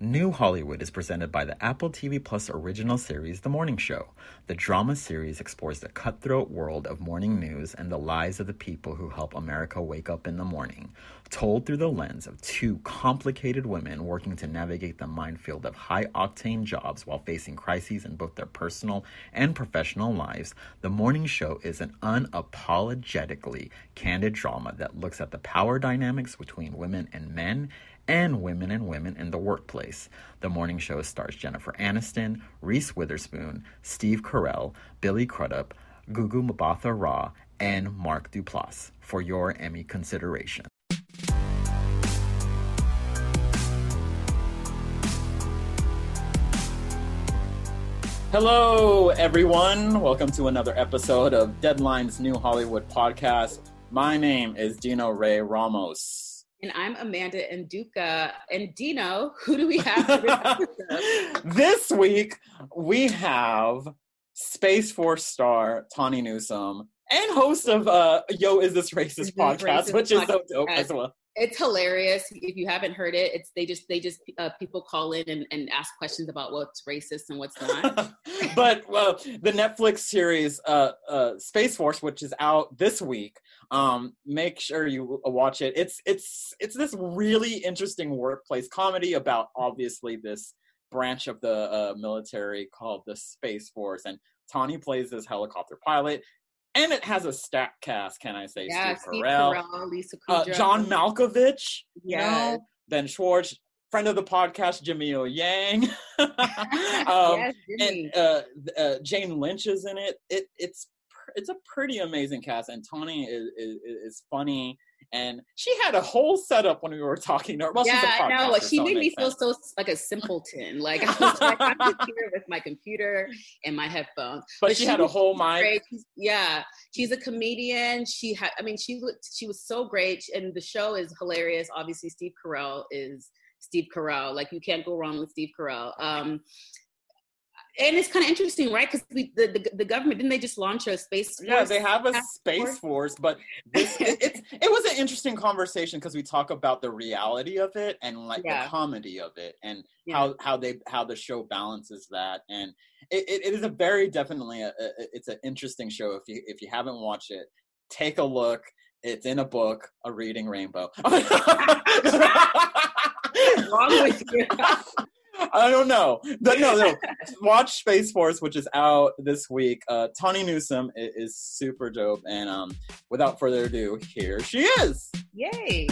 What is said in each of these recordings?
New Hollywood is presented by the Apple TV Plus original series The Morning Show. The drama series explores the cutthroat world of morning news and the lives of the people who help America wake up in the morning, told through the lens of two complicated women working to navigate the minefield of high-octane jobs while facing crises in both their personal and professional lives. The Morning Show is an unapologetically candid drama that looks at the power dynamics between women and men and women in the workplace. The Morning Show stars Jennifer Aniston, Reese Witherspoon, Steve Carell, Billy Crudup, Gugu Mbatha-Raw, and Mark Duplass for your Emmy consideration. Hello, everyone. Welcome to another episode of Deadline's New Hollywood podcast. My name is Dino Ray Ramos. And I'm Amanda Nduka. And Dino, who do we have for this episode? This week, we have Space Force star Tawny Newsome and host of Yo, Is This Racist podcast, which is so dope as well. It's hilarious. If you haven't heard it, they just people call in and ask questions about what's racist and what's not. But the Netflix series Space Force, which is out this week, make sure you watch it. It's this really interesting workplace comedy about obviously this branch of the military called the Space Force, and Tawny plays this helicopter pilot. And it has a stacked cast, can I say? Yeah, Steve Carell, Lisa Kudrow, John Malkovich, yeah, Ben Schwartz, friend of the podcast, Jimmy O Yang, yes, and Jane Lynch is in it. It's a pretty amazing cast, and Tawny is funny. And she had a whole setup when we were talking to her. Well, yeah, I know. She made me feel so like a simpleton. Like I was like, I'm just here with my computer and my headphones. But she had a whole mic. Yeah, she's a comedian. She was so great, and the show is hilarious. Obviously, Steve Carell is Steve Carell. Like you can't go wrong with Steve Carell. And it's kind of interesting, right? Because the government, didn't they just launch a space force? Yeah, they have a space force, but it was an interesting conversation because we talk about the reality of it and like the comedy of it and how the show balances that. And it is a very definitely it's an interesting show. If you haven't watched it, take a look. It's in a book, A Reading Rainbow. What's wrong with you? I don't know. No. Watch Space Force, which is out this week. Tawny Newsome is super dope. And without further ado, here she is. Yay.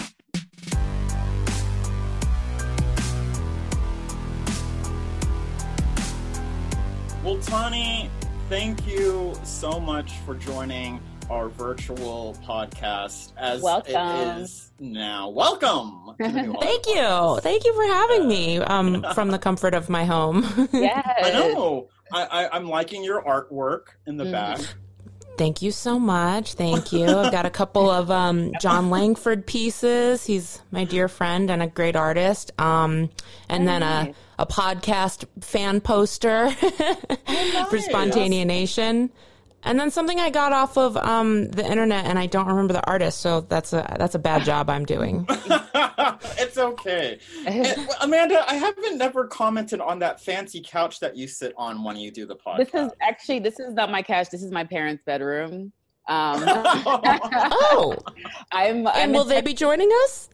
Well, Tawny, thank you so much for joining our virtual podcast as welcome. It is now. Welcome to the new Thank you. Thank you for having me from the comfort of my home. Yes. I know. I'm liking your artwork in the back. Thank you so much. Thank you. I've got a couple of John Langford pieces. He's my dear friend and a great artist. And then a podcast fan poster for Spontanea Nation. And then something I got off of the internet, and I don't remember the artist, so that's a bad job I'm doing. It's okay. And, Amanda, I haven't never commented on that fancy couch that you sit on when you do the podcast. This is not my couch. This is my parents' bedroom. Oh, and will they be joining us?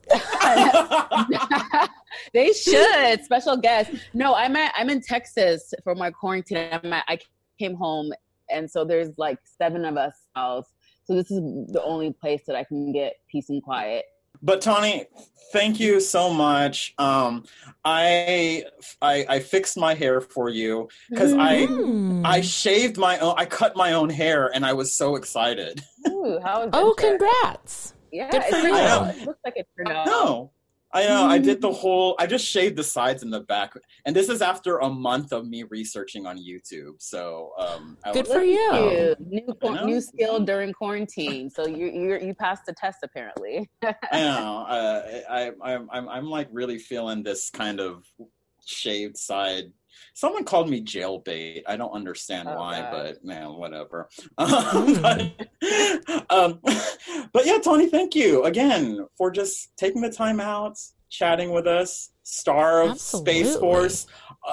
They should. Special guest. No, I'm in Texas for my quarantine. I came home. And so there's like 7 of us house. So this is the only place that I can get peace and quiet. But Tawny, thank you so much. I fixed my hair for you because I shaved my own. I cut my own hair, and I was so excited. Ooh, how was that? Congrats! Yeah, good for you. It looks like it turned out. No. I know. I did I just shaved the sides and the back. And this is after a month of me researching on YouTube. So, good for you. New skill during quarantine. So you passed the test apparently. I know. I'm like really feeling this kind of shaved side. Someone called me jailbait. I don't understand why, God. But man, whatever. But yeah, Tawny, thank you again for just taking the time out, chatting with us, star of Space Force,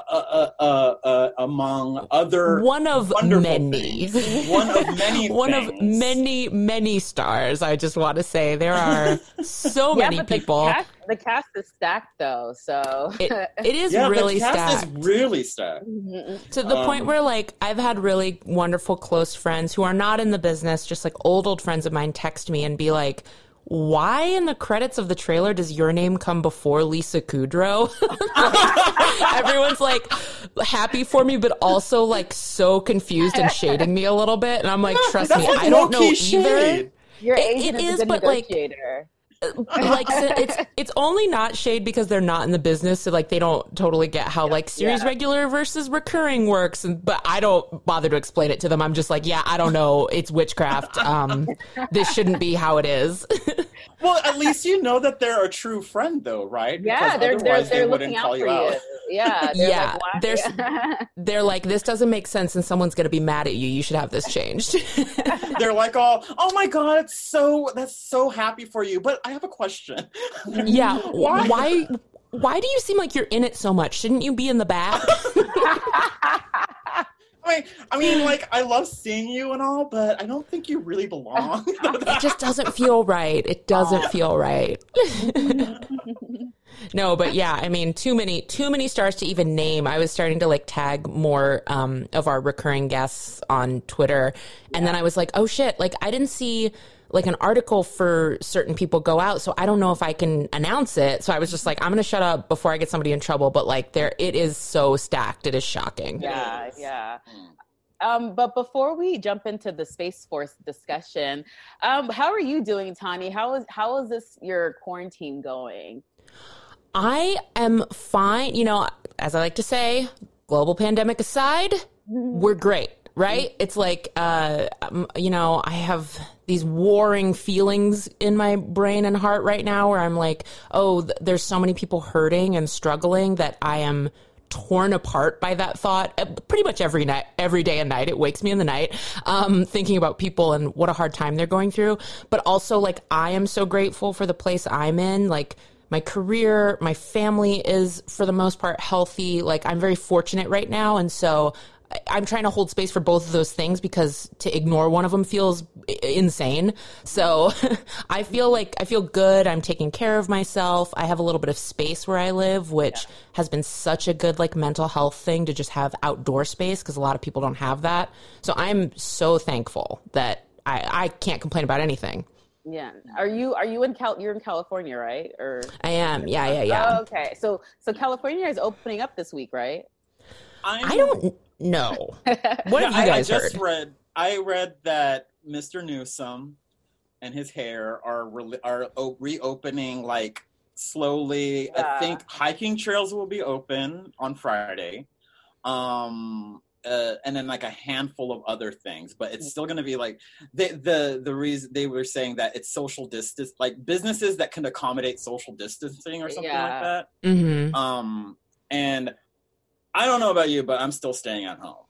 among other one of many things. One of many one of many stars. I just want to say there are so many people. The cast is stacked though, so it is really stacked. The cast is really stacked. To the point where, like, I've had really wonderful close friends who are not in the business, just like old friends of mine, text me and be like, why in the credits of the trailer does your name come before Lisa Kudrow? Like, everyone's like happy for me, but also like so confused and shading me a little bit. And I'm like, trust me, I don't know either. Your agent is a good Like, negotiator. like it's only not shade because they're not in the business, so like they don't totally get how like series regular versus recurring works, but I don't bother to explain it to them. I'm just like, I don't know, it's witchcraft. This shouldn't be how it is. Well, at least you know that they're a true friend, though, right? Yeah, they're looking out for you. Yeah, they're like, this doesn't make sense, and someone's going to be mad at you. You should have this changed. They're like, oh my god, that's so happy for you. But I have a question. Yeah, why do you seem like you're in it so much? Shouldn't you be in the back? I mean, like, I love seeing you and all, but I don't think you really belong. It just doesn't feel right. It doesn't feel right. No, but yeah, I mean, too many stars to even name. I was starting to like tag more of our recurring guests on Twitter, and then I was like, oh shit, like I didn't see like an article for certain people go out, so I don't know if I can announce it. So I was just like, I'm gonna shut up before I get somebody in trouble. But like, it is so stacked. It is shocking. Yeah. But before we jump into the Space Force discussion, how are you doing, Tani? How is this your quarantine going? I am fine. You know, as I like to say, global pandemic aside, we're great. Right? It's like, you know, I have these warring feelings in my brain and heart right now where I'm like, there's so many people hurting and struggling that I am torn apart by that thought pretty much every day and night. It wakes me in the night, thinking about people and what a hard time they're going through. But also, like, I am so grateful for the place I'm in. Like, my career, my family is, for the most part, healthy. Like, I'm very fortunate right now. And so I'm trying to hold space for both of those things because to ignore one of them feels insane. So I feel good. I'm taking care of myself. I have a little bit of space where I live, which has been such a good like mental health thing to just have outdoor space because a lot of people don't have that. So I'm so thankful that I can't complain about anything. Yeah. Are you you're in California, right? Or I am. Yeah. Oh, okay. So California is opening up this week, right? I don't know. What have you guys heard? I read that Mr. Newsom and his hair are reopening like slowly. I think hiking trails will be open on Friday. And then like a handful of other things, but it's still going to be like the reason they were saying that it's social distance, like businesses that can accommodate social distancing or something like that. Mm-hmm. And I don't know about you, but I'm still staying at home.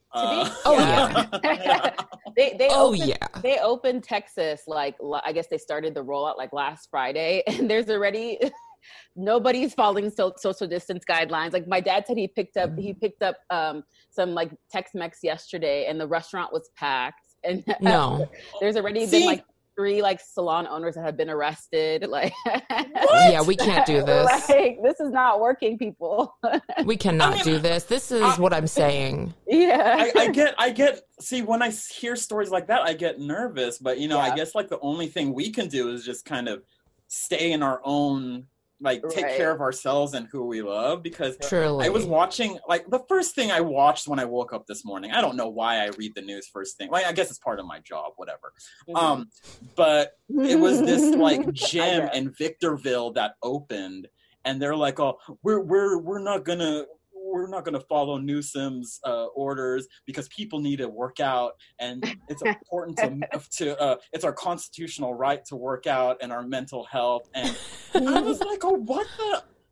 They opened Texas like I guess they started the rollout like last Friday, and there's already nobody's following social distance guidelines. Like my dad said, he picked up some like Tex-Mex yesterday, and the restaurant was packed. And there's already been like 3 like salon owners that have been arrested. Like, yeah, we can't do this. Like, this is not working, people. We cannot do this. This is what I'm saying. Yeah, I get. See, when I hear stories like that, I get nervous. But you know, I guess like the only thing we can do is just kind of stay in our own. Like take care of ourselves and who we love, because Truly. I was watching, like the first thing I watched when I woke up this morning, I don't know why I read the news first thing. Like, I guess it's part of my job, whatever. Mm-hmm. But it was this like gym in Victorville that opened, and they're like, oh, we're not gonna follow Newsom's orders because people need to work out, and it's important to it's our constitutional right to work out and our mental health. And I was like, oh, what the?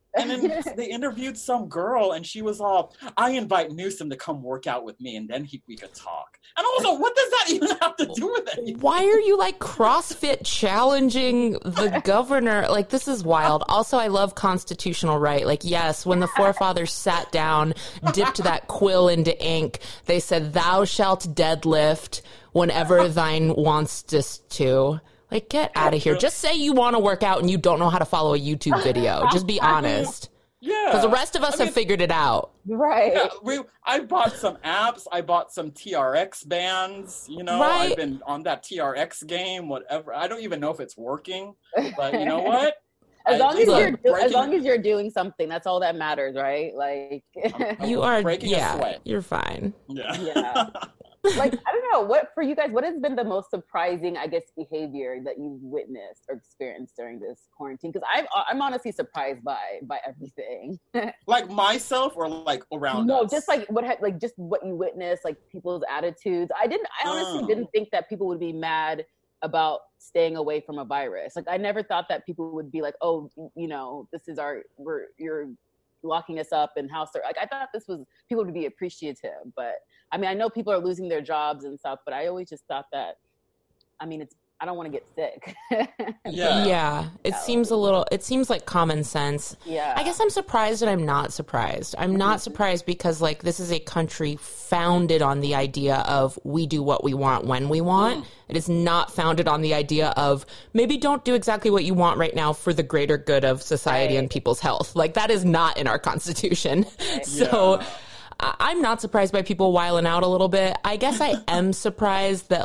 And then they interviewed some girl, and she was all, I invite Newsom to come work out with me, and then we could talk. And also, what does that even have to do with anything? Why are you like CrossFit challenging the governor? Like, this is wild. Also, I love constitutional right. Like, yes, when the forefathers sat down, dipped that quill into ink, they said, thou shalt deadlift whenever thine wantest to. Like, get out of here. Just say you want to work out and you don't know how to follow a YouTube video. Just be honest. Yeah. Because the rest of us have figured it out. Right. Yeah, I bought some apps. I bought some TRX bands. You know, Right. I've been on that TRX game, whatever. I don't even know if it's working. But you know what? As long breaking- as you're doing something, that's all that matters, right? Like You are, breaking a sweat. you're fine. Yeah. like I don't know what for you guys. What has been the most surprising, I guess, behavior that you've witnessed or experienced during this quarantine? Because I'm honestly surprised by everything. Like myself or like around No, us? just like just what you witnessed, like people's attitudes. I honestly didn't think that people would be mad about staying away from a virus. Like I never thought that people would be like, oh, you know, this is you're locking us up in house. Like I thought people would be appreciative, but I mean, I know people are losing their jobs and stuff, but I always just thought that, I mean, I don't want to get sick. Yeah. It seems like common sense. Yeah. I guess I'm surprised and I'm not surprised. I'm not surprised because like this is a country founded on the idea of we do what we want when we want. It is not founded on the idea of maybe don't do exactly what you want right now for the greater good of society and people's health. Like that is not in our Constitution. So I'm not surprised by people wiling out a little bit. I guess I am surprised that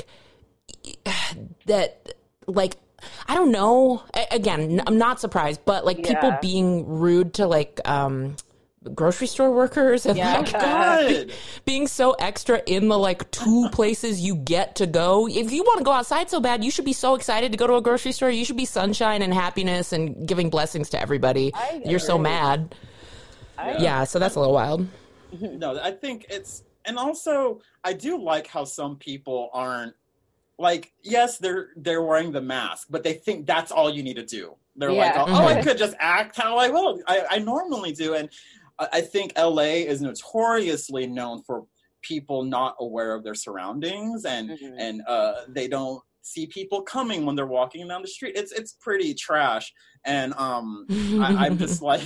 I don't know. Again, I'm not surprised, but like people being rude to like grocery store workers and like being so extra in the like two places you get to go. If you want to go outside so bad, you should be so excited to go to a grocery store. You should be sunshine and happiness and giving blessings to everybody. You're so mad. So that's a little wild. No, I think and also I do like how some people aren't like, yes, they're wearing the mask, but they think that's all you need to do. They're like, I could just act how I will. I normally do. And I think LA is notoriously known for people not aware of their surroundings and they don't see people coming when they're walking down the street. It's pretty trash. And I'm just like,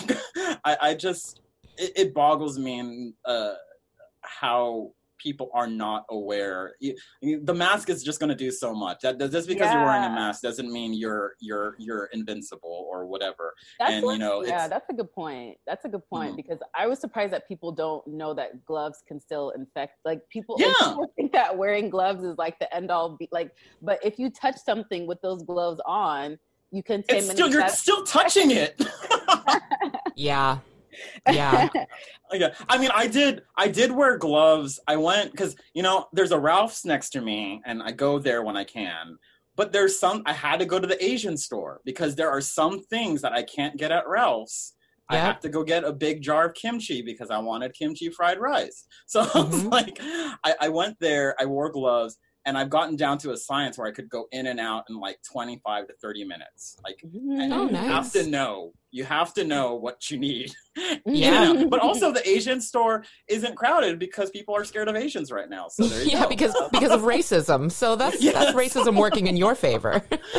it boggles me how people are not aware. The mask is just going to do so much. That just because you're wearing a mask doesn't mean you're invincible or whatever. That's a good point. That's a good point because I was surprised that people don't know that gloves can still infect. Like people think that wearing gloves is like the end all. But if you touch something with those gloves on, you can. You're still touching it. Yeah. Yeah. I mean, I did wear gloves. I went because, there's a Ralph's next to me and I go there when I can. But I had to go to the Asian store because there are some things that I can't get at Ralph's. I have to go get a big jar of kimchi because I wanted kimchi fried rice. So I was like, I went there, I wore gloves, and I've gotten down to a science where I could go in and out in like 25 to 30 minutes. Like, nice. You have to know what you need. Yeah. But also the Asian store isn't crowded because people are scared of Asians right now. So there you go. because of racism. So that's racism working in your favor.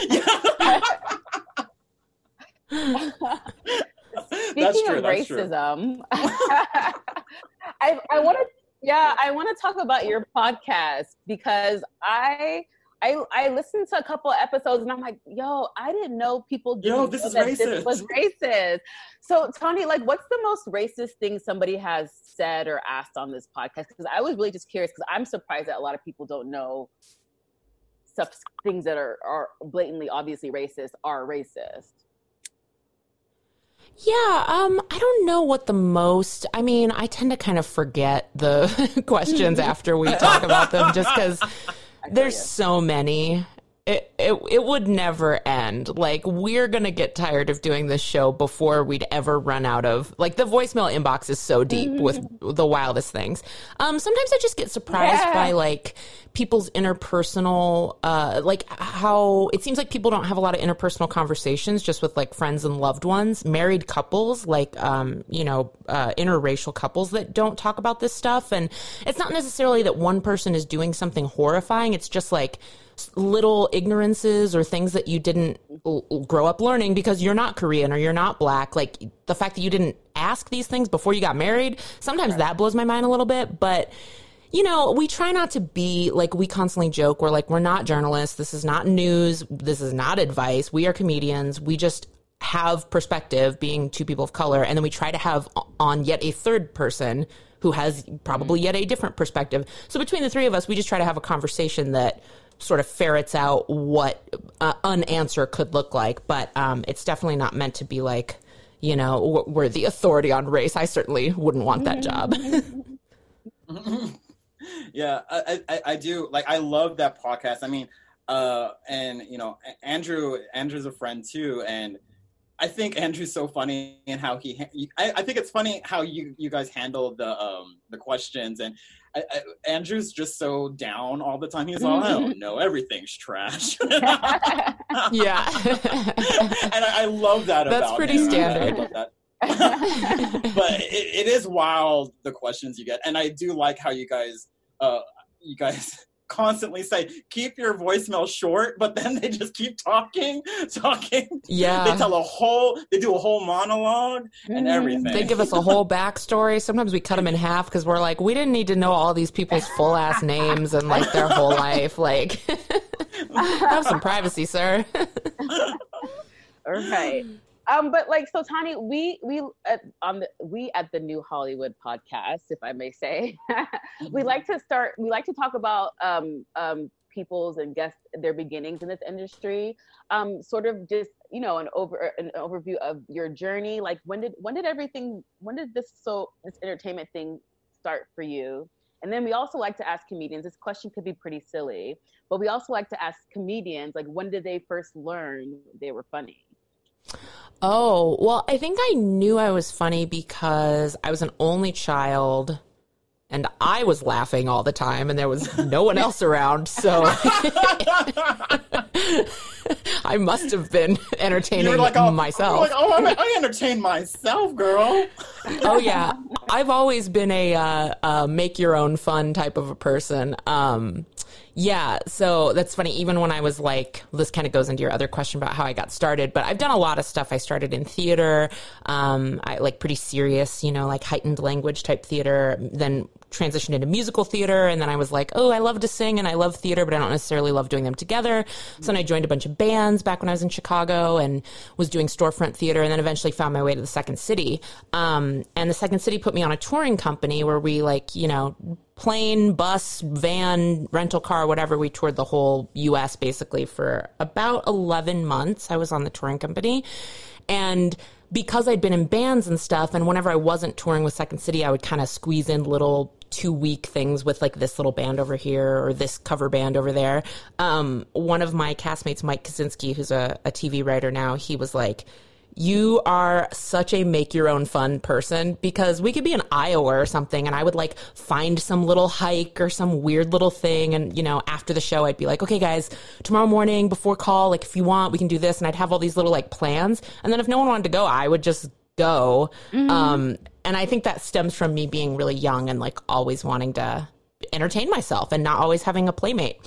Speaking of racism, I want to talk about your podcast because I listened to a couple of episodes and I'm like, I didn't know people this was racist. So Tony, like, what's the most racist thing somebody has said or asked on this podcast? Because I was really just curious because I'm surprised that a lot of people don't know things that are blatantly, obviously racist are racist. Yeah, I don't know what the most... I mean, I tend to kind of forget the questions after we talk about them just because there's so many. it would never end. Like, we're going to get tired of doing this show before we'd ever run out of, like, the voicemail inbox is so deep with the wildest things. Sometimes I just get surprised by, like, people's interpersonal, like, how it seems like people don't have a lot of interpersonal conversations just with, like, friends and loved ones, married couples, like, interracial couples that don't talk about this stuff. And it's not necessarily that one person is doing something horrifying. It's just, like, little ignorances or things that you didn't grow up learning because you're not Korean or you're not Black. Like, the fact that you didn't ask these things before you got married, sometimes that blows my mind a little bit. But, you know, we try not to be, like, we constantly joke, we're like, we're not journalists, this is not news, this is not advice, we are comedians, we just have perspective being two people of color, and then we try to have on yet a third person who has probably yet a different perspective. So between the three of us, we just try to have a conversation that sort of ferrets out what an answer could look like. But it's definitely not meant to be like, you know, we're the authority on race. I certainly wouldn't want that job. Yeah, I do. Like, I love that podcast. I mean, and, you know, Andrew's a friend too. And I think Andrew's so funny and how I think it's funny how you guys handle the questions. And Andrew's just so down all the time. He's all, I don't know, everything's trash. Yeah. And I love that about him. That's pretty standard. I love that. But it is wild, the questions you get. And I do like how you guys constantly say, keep your voicemail short, but then they just keep talking. Yeah. They do a whole monologue and everything. They give us a whole backstory. Sometimes we cut them in half because we're like, we didn't need to know all these people's full ass names and, like, their whole life. Like, have some privacy, sir. All right. But, like, so Tani, we at the New Hollywood podcast, if I may say, we like to talk about people's and guests, their beginnings in this industry. Sort of just, you know, an overview of your journey. Like, when did this entertainment thing start for you? And then we also like to ask comedians, this question could be pretty silly, but we also like to ask comedians, like, when did they first learn they were funny? Oh, well, I think I knew I was funny because I was an only child and I was laughing all the time and there was no one else around. So I must have been entertaining myself. I entertain myself, girl. Oh, yeah. I've always been a make your own fun type of a person. Yeah, so that's funny. Even when I was like, this kind of goes into your other question about how I got started, but I've done a lot of stuff. I started in theater, I like pretty serious, you know, like heightened language type theater, then transitioned into musical theater. And then I was like, oh, I love to sing and I love theater, but I don't necessarily love doing them together. So then I joined a bunch of bands back when I was in Chicago and was doing storefront theater, and then eventually found my way to the Second City. And the Second City put me on a touring company where we, like, you know, plane, bus, van, rental car, whatever. We toured the whole U.S. basically for about 11 months. I was on the touring company. And because I'd been in bands and stuff, and whenever I wasn't touring with Second City, I would kind of squeeze in little 2-week things with, like, this little band over here or this cover band over there. One of my castmates, Mike Kaczynski, who's a TV writer now, he was like, you are such a make your own fun person, because we could be in Iowa or something and I would, like, find some little hike or some weird little thing. And, you know, after the show, I'd be like, okay, guys, tomorrow morning before call, like, if you want, we can do this. And I'd have all these little, like, plans. And then if no one wanted to go, I would just go. And I think that stems from me being really young and, like, always wanting to entertain myself and not always having a playmate.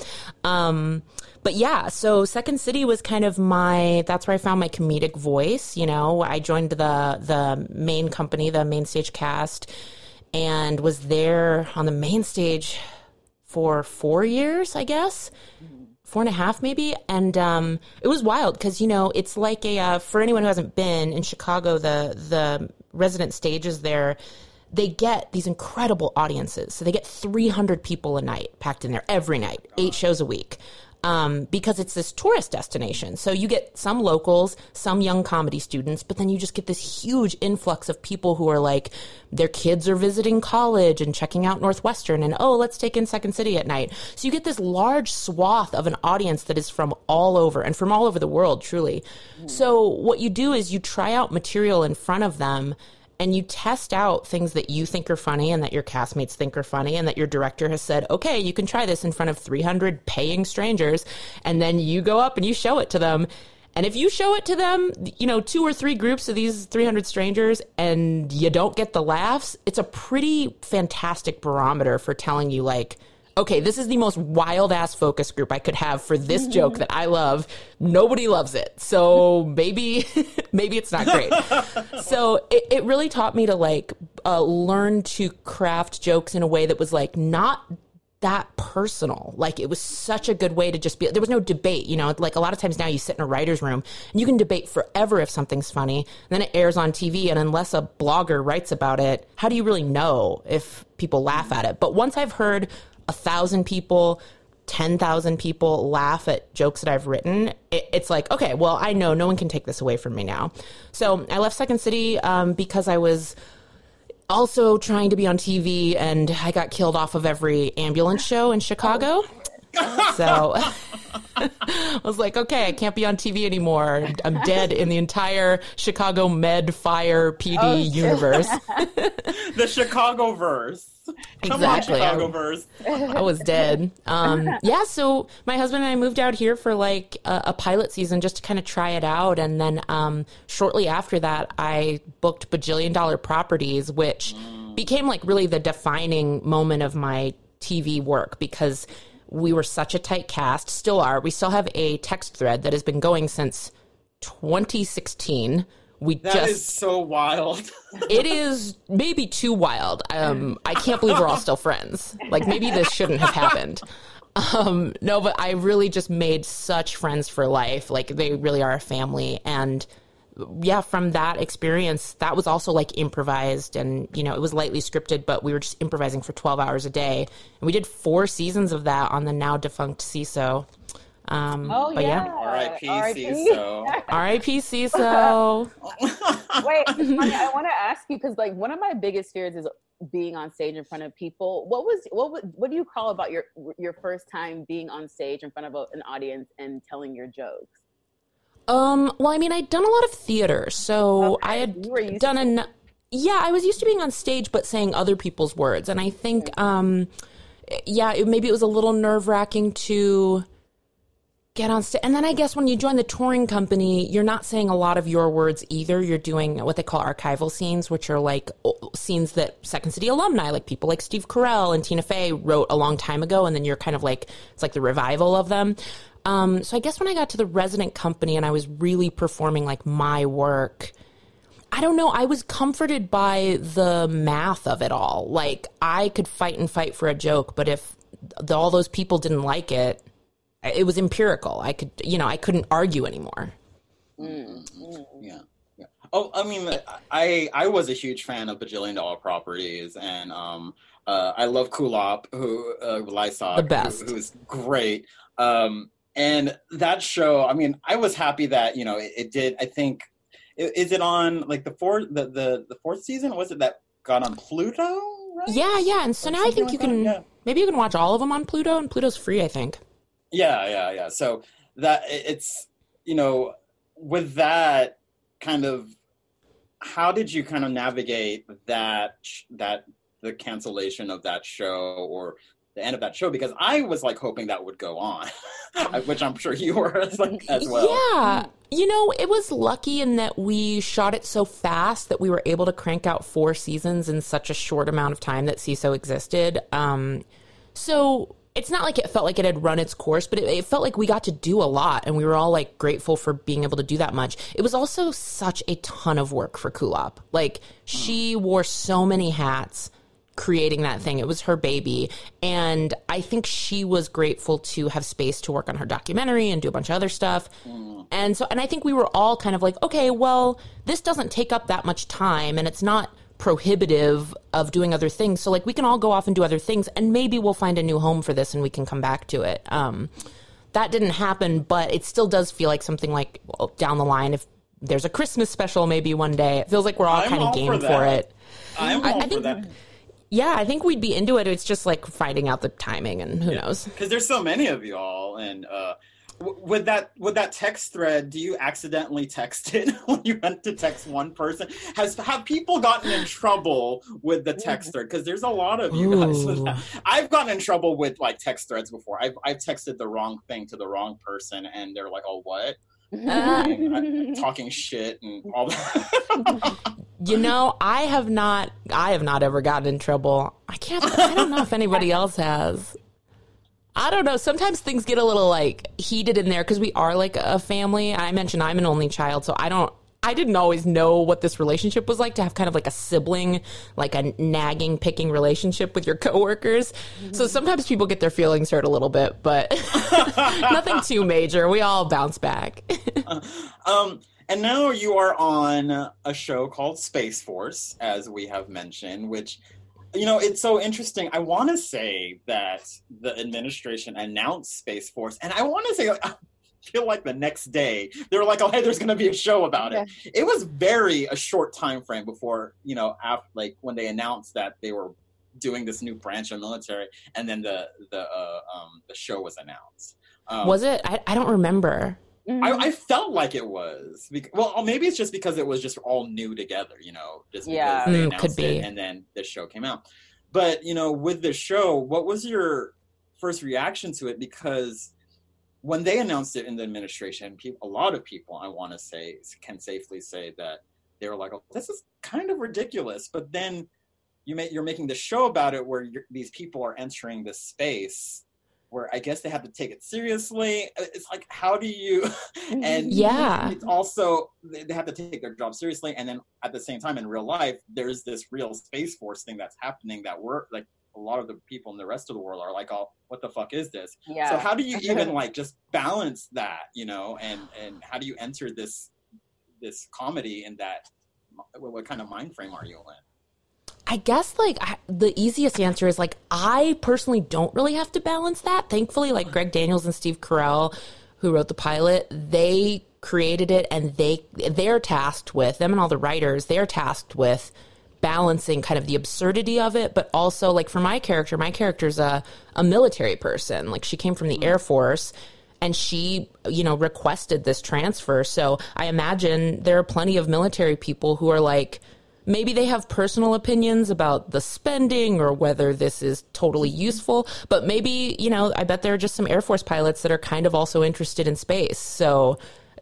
But yeah, so Second City was kind of that's where I found my comedic voice. You know, I joined the main company, the main stage cast, and was there on the main stage for 4 years, I guess. 4.5 maybe. And it was wild because, you know, it's like for anyone who hasn't been in Chicago, the resident stages there, they get these incredible audiences. So they get 300 people a night packed in there every night, 8 shows a week. because it's this tourist destination. So you get some locals, some young comedy students, but then you just get this huge influx of people who are like, their kids are visiting college and checking out Northwestern and, oh, let's take in Second City at night. So you get this large swath of an audience that is from all over and from all over the world, truly. So what you do is you try out material in front of them and you test out things that you think are funny and that your castmates think are funny and that your director has said, okay, you can try this in front of 300 paying strangers. And then you go up and you show it to them. And if you show it to them, 2 or 3 groups of these 300 strangers and you don't get the laughs, it's a pretty fantastic barometer for telling you, like, okay, this is the most wild ass focus group I could have for this joke that I love. Nobody loves it. So maybe it's not great. So it really taught me to learn to craft jokes in a way that was like not that personal. Like it was such a good way to just be, there was no debate, like a lot of times now you sit in a writer's room and you can debate forever if something's funny. And then it airs on TV. And unless a blogger writes about it, how do you really know if people laugh at it? But once I've heard 1,000 people, 10,000 people laugh at jokes that I've written, it's like, okay, well, I know no one can take this away from me now. So I left Second City because I was also trying to be on TV and I got killed off of every ambulance show in Chicago. So I was like, okay, I can't be on TV anymore. I'm dead in the entire Chicago Med Fire PD universe. The Chicago-verse. Exactly. I was dead. So my husband and I moved out here for like a pilot season just to kind of try it out. And then shortly after that, I booked Bajillion Dollar Properties, which became like really the defining moment of my TV work because we were such a tight cast, still are. We still have a text thread that has been going since 2016. That is so wild. It is maybe too wild. I can't believe we're all still friends. Like maybe this shouldn't have happened. No, but I really just made such friends for life. Like they really are a family. And yeah, from that experience, that was also like improvised and, it was lightly scripted, but we were just improvising for 12 hours a day. And we did 4 seasons of that on the now defunct CISO. R.I.P. CISO. R.I.P. CISO. Wait, honey, I want to ask you because like one of my biggest fears is being on stage in front of people. What do you call about your first time being on stage in front of an audience and telling your jokes? Well, I mean, I'd done a lot of theater, so okay. I had done I was used to being on stage, but saying other people's words, and I think, maybe it was a little nerve-wracking to get on stage. And then I guess when you join the touring company, you're not saying a lot of your words either. You're doing what they call archival scenes, which are like scenes that Second City alumni, like people like Steve Carell and Tina Fey wrote a long time ago. And then you're kind of like, it's like the revival of them. So I guess when I got to the resident company and I was really performing like my work, I don't know, I was comforted by the math of it all. Like I could fight for a joke, but if all those people didn't like it, it was empirical. I couldn't argue anymore. Yeah. Oh, I mean, I was a huge fan of Bajillion Dollar Properties, and I love Kulop, who Lysak, the best, who's great. And that show, I mean, I was happy that it did. I think, is it on like the fourth season? Was it that got on Pluto? Right? Yeah. And so now I think maybe you can watch all of them on Pluto, and Pluto's free, I think. Yeah. So that it's, with that kind of, how did you kind of navigate the cancellation of that show or the end of that show? Because I was like hoping that would go on, which I'm sure you were as well. Yeah. It was lucky in that we shot it so fast that we were able to crank out 4 seasons in such a short amount of time that CISO existed. So it's not like it felt like it had run its course, but it felt like we got to do a lot, and we were all like grateful for being able to do that much. It was also such a ton of work for Kulop. Like she wore so many hats creating that thing. It was her baby. And I think she was grateful to have space to work on her documentary and do a bunch of other stuff. And I think we were all kind of like, okay, well, this doesn't take up that much time and it's not prohibitive of doing other things. So like we can all go off and do other things and maybe we'll find a new home for this and we can come back to it. that didn't happen, but it still does feel like something like down the line, if there's a Christmas special maybe one day, it feels like we're all kind of game for it. I'm all for that. Yeah, I think we'd be into it. It's just like finding out the timing, and who knows. Because there's so many of y'all, and with that text thread, do you accidentally text it when you went to text one person? Have people gotten in trouble with the text thread? Because there's a lot of you guys with that. I've gotten in trouble with like text threads before. I've texted the wrong thing to the wrong person, and they're like, "Oh, what?" I'm talking shit and all that. I have not ever gotten in trouble. I don't know if anybody else has. I don't know. Sometimes things get a little like heated in there because we are like a family. I mentioned I'm an only child, so I didn't always know what this relationship was like to have kind of like a sibling, like a nagging, picking relationship with your coworkers. Mm-hmm. So sometimes people get their feelings hurt a little bit, but nothing too major. We all bounce back. And now you are on a show called Space Force, as we have mentioned, which, it's so interesting. I want to say that the administration announced Space Force, and I want to say, I feel like the next day, they were like, oh, hey, there's going to be a show about it. It was a short time frame before, after, like when they announced that they were doing this new branch of military, and then the show was announced. Was it? I don't remember. I felt like it was. Well, maybe it's just because it was just all new together, just because they announced it and then the show came out. But, with the show, what was your first reaction to it? Because when they announced it in the administration, a lot of people, I want to say, can safely say that they were like, oh, this is kind of ridiculous. But then you're making the show about it where these people are entering this space where I guess they have to take it seriously. It's like, how do you, and it's also, they have to take their job seriously. And then at the same time in real life, there's this real Space Force thing that's happening that we're like, a lot of the people in the rest of the world are like, oh, what the fuck is this? Yeah. So how do you even like just balance that, and how do you enter this comedy in that, what kind of mind frame are you in? I guess the easiest answer is like, I personally don't really have to balance that. Thankfully, like Greg Daniels and Steve Carell, who wrote the pilot, they created it, and they're tasked with, them and all the writers, they're tasked with balancing kind of the absurdity of it, but also like for my character's a military person. Like she came from the Air Force, and she, requested this transfer. So I imagine there are plenty of military people who are like, maybe they have personal opinions about the spending or whether this is totally useful, but maybe, I bet there are just some Air Force pilots that are kind of also interested in space. So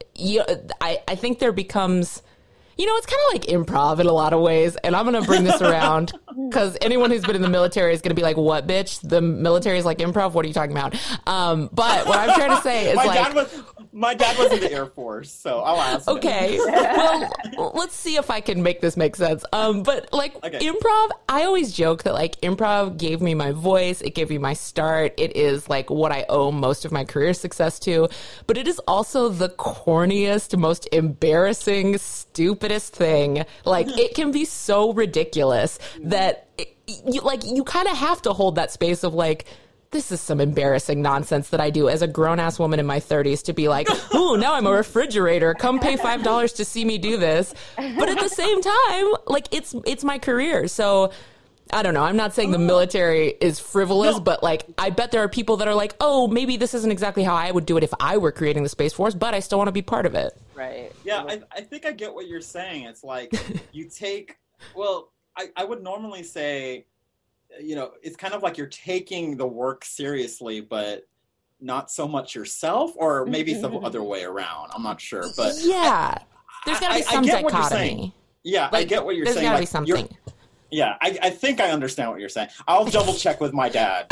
I think there becomes, it's kind of like improv in a lot of ways. And I'm going to bring this around because anyone who's been in the military is going to be like, what, bitch? The military is like improv? What are you talking about? But what I'm trying to say is my dad was in the Air Force, so I'll ask him. Okay. Well, let's see if I can make this make sense. But improv, I always joke that like improv gave me my voice. It gave me my start. It is like what I owe most of my career success to. But it is also the corniest, most embarrassing, stupidest thing. Like it can be so ridiculous that you kind of have to hold that space of like, this is some embarrassing nonsense that I do as a grown-ass woman in my 30s to be like, ooh, now I'm a refrigerator. Come pay $5 to see me do this. But at the same time, like, it's my career. So, I don't know. I'm not saying the military is frivolous, but, like, I bet there are people that are like, oh, maybe this isn't exactly how I would do it if I were creating the Space Force, but I still want to be part of it. Right. Yeah, I think I get what you're saying. It's like you take, well, I would normally say, it's kind of like you're taking the work seriously, but not so much yourself, or maybe some other way around. I'm not sure, but yeah, there's got to be some dichotomy. Yeah, I get what you're saying. There's got to be something. Yeah, I think I understand what you're saying. I'll double check with my dad.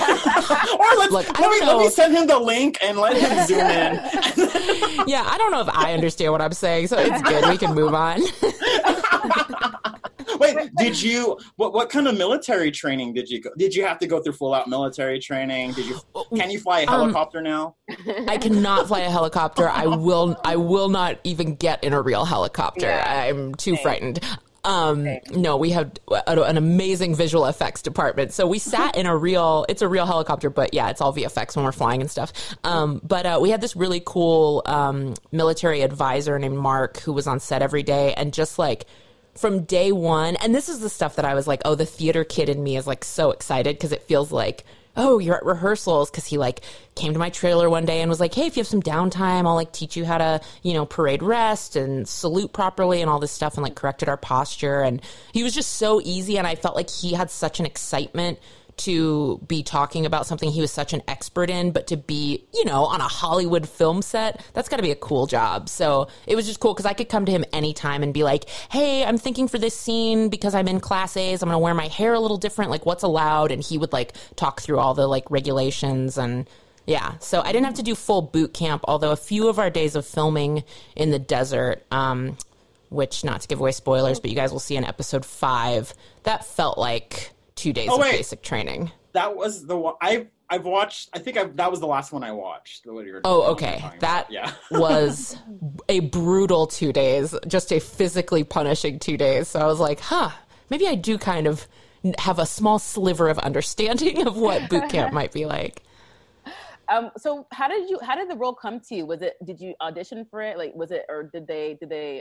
Or let me send him the link and let him zoom in. Yeah, I don't know if I understand what I'm saying, so it's good. We can move on. Wait, what kind of military training did you go? Did you have to go through full out military training? Can you fly a helicopter now? I cannot fly a helicopter. I will not even get in a real helicopter. Yeah. I'm too frightened. No, we have an amazing visual effects department. So we sat in it's a real helicopter, but yeah, it's all VFX when we're flying and stuff. But we had this really cool military advisor named Mark who was on set every day, and just like from day one, and this is the stuff that I was like, oh, the theater kid in me is like so excited because it feels like, oh, you're at rehearsals, because he like came to my trailer one day and was like, hey, if you have some downtime, I'll like teach you how to, parade rest and salute properly and all this stuff, and like corrected our posture. And he was just so easy, and I felt like he had such an excitement to be talking about something he was such an expert in, but to be, on a Hollywood film set, that's got to be a cool job. So it was just cool because I could come to him anytime and be like, hey, I'm thinking for this scene, because I'm in Class A's, I'm going to wear my hair a little different, like what's allowed. And he would like talk through all the like regulations. And yeah, so I didn't have to do full boot camp, although a few of our days of filming in the desert, which, not to give away spoilers, but you guys will see in episode 5, that felt like 2 days of basic training. That was the one I've watched. That was the last one I watched. Okay. That was a brutal 2 days, just a physically punishing 2 days. So I was like, maybe I do kind of have a small sliver of understanding of what boot camp might be like. So how did the role come to you? Did you audition for it? Like, was it, or did they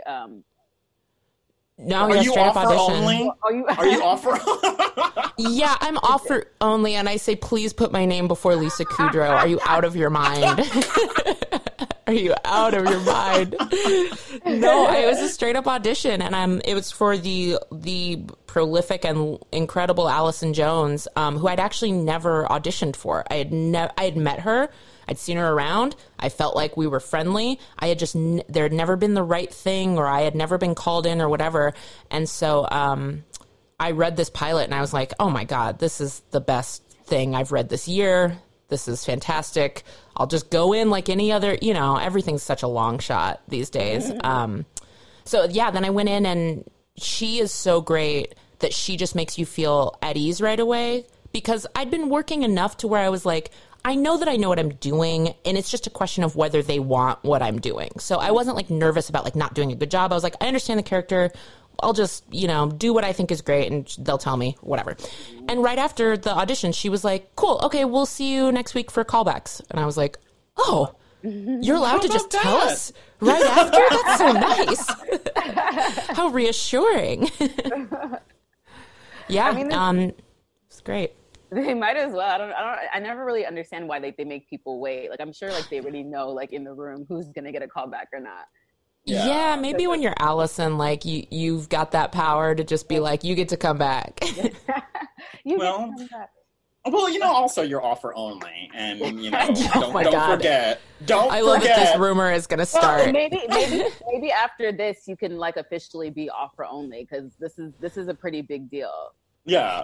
No, are you offer only? Are you offer? Yeah, I'm offer only, and I say, please put my name before Lisa Kudrow. Are you out of your mind? Are you out of your mind? No, it was a straight up audition, and it was for the prolific and incredible Allison Jones, who I'd actually never auditioned for. I had met her. I'd seen her around. I felt like we were friendly. I had just, there had never been the right thing, or I had never been called in or whatever. And so I read this pilot and I was like, oh my God, this is the best thing I've read this year. This is fantastic. I'll just go in like any other, everything's such a long shot these days. So yeah, then I went in, and she is so great that she just makes you feel at ease right away, because I'd been working enough to where I was like, I know that I know what I'm doing, and it's just a question of whether they want what I'm doing. So I wasn't like nervous about like not doing a good job. I was like, I understand the character. I'll just, do what I think is great, and they'll tell me whatever. And right after the audition, she was like, cool, okay, we'll see you next week for callbacks. And I was like, oh, you're allowed to just tell us right after? That's so nice. How reassuring. Yeah, it's great. They might as well. I never really understand why they make people wait. Like, I'm sure like they already know like in the room who's gonna get a call back or not. Yeah, maybe when you're Allison, like you've got that power to just be like, you get to come back. Well, also you're offer only, and don't forget. I love that this rumor is going to start. Well, maybe after this you can like officially be offer only, because this is a pretty big deal. Yeah.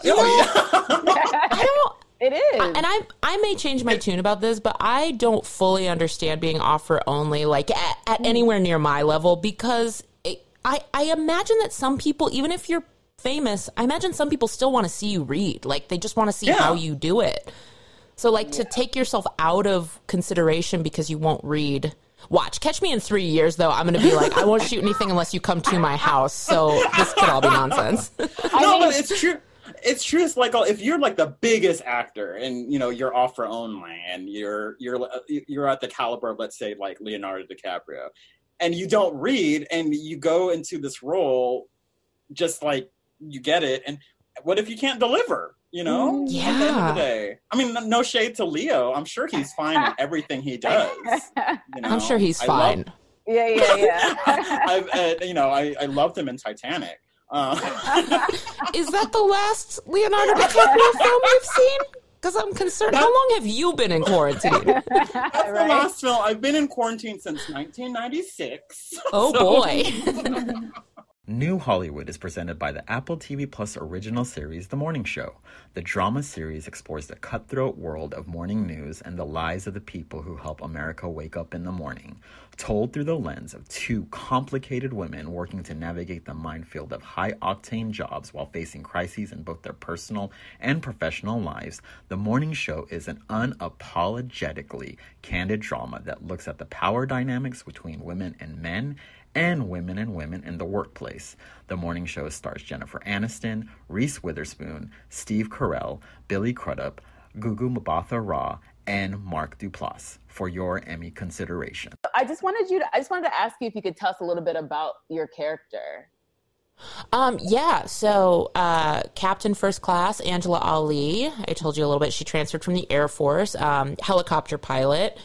It is. And I may change my tune about this, but I don't fully understand being offer only, like at anywhere near my level, because I imagine that some people, even if you're famous, I imagine some people still want to see you read. Like, they just want to see how you do it. So, like, to take yourself out of consideration because you won't read. Watch, catch me in 3 years, though. I'm going to be like, I won't shoot anything unless you come to my house. So this could all be nonsense. But it's true. It's true. It's like, if you're like the biggest actor and you're offer only, and you're at the caliber of, let's say, like Leonardo DiCaprio, and you don't read, and you go into this role just like you get it, and what if you can't deliver? Yeah. At the end of the day, I mean, no shade to Leo. I'm sure he's fine in everything he does. I'm sure he's fine. Yeah. I loved him in Titanic. Is that the last Leonardo DiCaprio film you've seen? Because I'm concerned. How long have you been in quarantine? That's the last film. I've been in quarantine since 1996. Oh, boy. New Hollywood is presented by the Apple TV Plus original series, The Morning Show. The drama series explores the cutthroat world of morning news and the lives of the people who help America wake up in the morning, told through the lens of two complicated women working to navigate the minefield of high-octane jobs while facing crises in both their personal and professional lives. The Morning Show is an unapologetically candid drama that looks at the power dynamics between women and men, and women in the workplace. The morning show stars Jennifer Aniston, Reese Witherspoon, Steve Carell, Billy Crudup, Gugu Mbatha-Raw, and Mark Duplass for your Emmy consideration. I just wanted to ask you if you could tell us a little bit about your character. So Captain First Class Angela Ali, I told you a little bit, she transferred from the Air Force, helicopter pilot.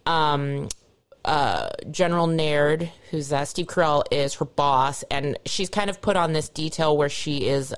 General Naird, who's Steve Carell, is her boss, and she's kind of put on this detail where she is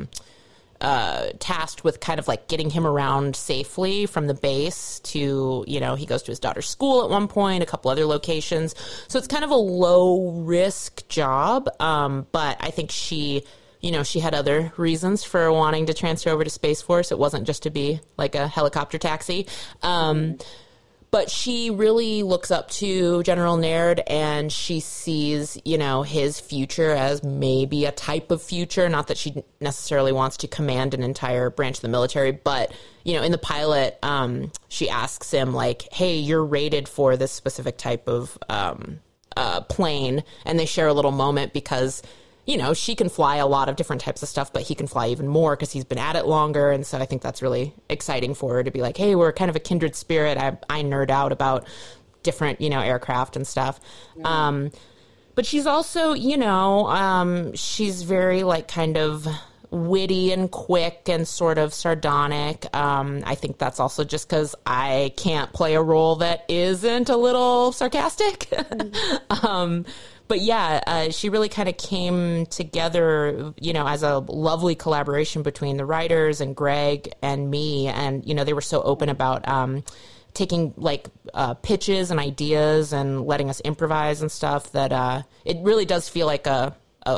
tasked with kind of like getting him around safely from the base to, he goes to his daughter's school at one point, a couple other locations. So it's kind of a low risk job. But I think she had other reasons for wanting to transfer over to Space Force. It wasn't just to be like a helicopter taxi. But she really looks up to General Naird, and she sees, his future as maybe a type of future. Not that she necessarily wants to command an entire branch of the military, but, in the pilot, she asks him, like, hey, you're rated for this specific type of plane. And they share a little moment because, she can fly a lot of different types of stuff, but he can fly even more because he's been at it longer. And so I think that's really exciting for her to be like, hey, we're kind of a kindred spirit. I nerd out about different, aircraft and stuff. Yeah. But she's also, she's very like kind of witty and quick and sort of sardonic. I think that's also just because I can't play a role that isn't a little sarcastic. But yeah, she really kind of came together, as a lovely collaboration between the writers and Greg and me. And, they were so open about taking like pitches and ideas and letting us improvise and stuff that it really does feel like a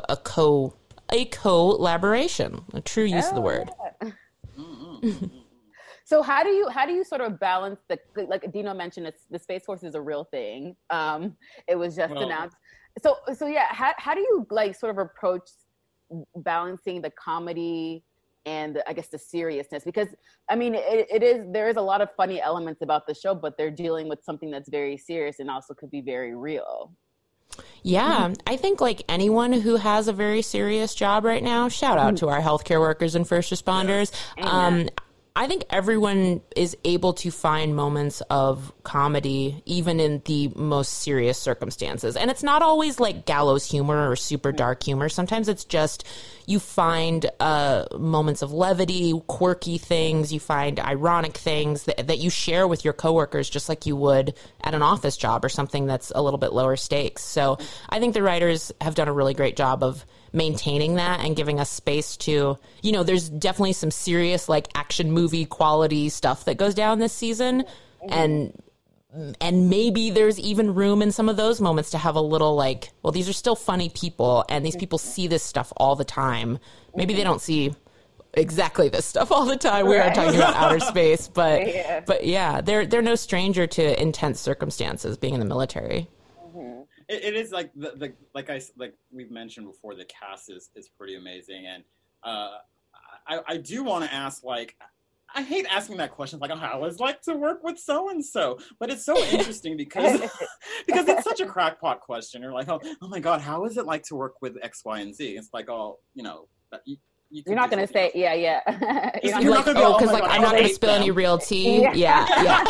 collaboration, a true use of the word. Yeah. So how do you sort of balance like Dino mentioned, the Space Force is a real thing. It was just announced. So yeah, how do you like sort of approach balancing the comedy and I guess the seriousness? Because I mean, there is a lot of funny elements about the show, but they're dealing with something that's very serious and also could be very real. Yeah, I think like anyone who has a very serious job right now, shout out to our healthcare workers and first responders. I think everyone is able to find moments of comedy, even in the most serious circumstances. And it's not always like gallows humor or super dark humor. Sometimes it's just you find moments of levity, quirky things. You find ironic things that you share with your coworkers, just like you would at an office job or something that's a little bit lower stakes. So I think the writers have done a really great job of maintaining that and giving us space to, there's definitely some serious like action movie quality stuff that goes down this season. And maybe there's even room in some of those moments to have a little like, well, these are still funny people and these people see this stuff all the time. Maybe they don't see exactly this stuff all the time. We are talking about outer space, but yeah, they're no stranger to intense circumstances being in the military. It is like like we've mentioned before, the cast is pretty amazing, and I do want to ask, like, I hate asking that question, like, how is it like to work with so and so, but it's so interesting because it's such a crackpot question. You're like, oh my God, how is it like to work with X, Y, and Z? It's like, you're not going to say, yeah. You're like, because I'm not going to spill any real tea. Yeah.